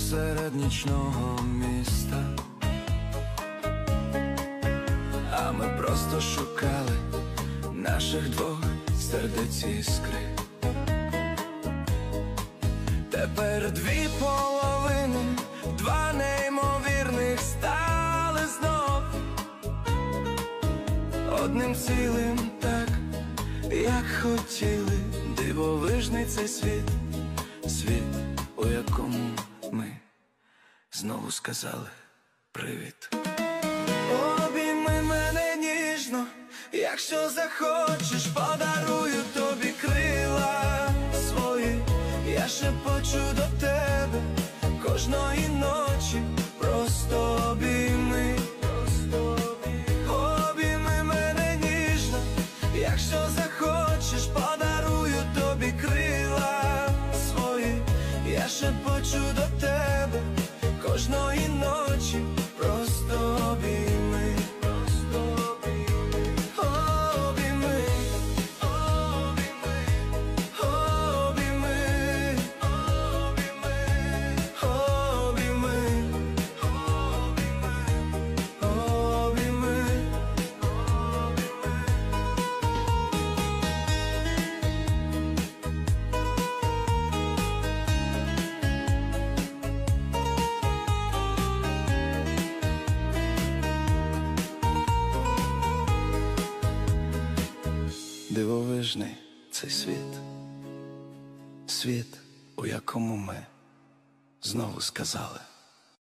посеред нічного міста, а ми просто шукали наших двох сердець іскри. Тепер дві половини, два неймовірних стали знов одним цілим, так, як хотіли. Дивовижний цей світ, світ, у якому ми знову сказали привіт. Обійми мене ніжно, якщо захочеш, подарую тобі крила свої. Я шепочу до тебе кожної ночі, просто обійми. Обійми мене ніжно, якщо захочеш, подарую тобі крила свої. Я шепочу до тебе кожної ночі, просто обійми. Обійми, обійми, обійми, обійми, обійми, обійми. Дивовижний цей світ, світ, у якому ми знову сказали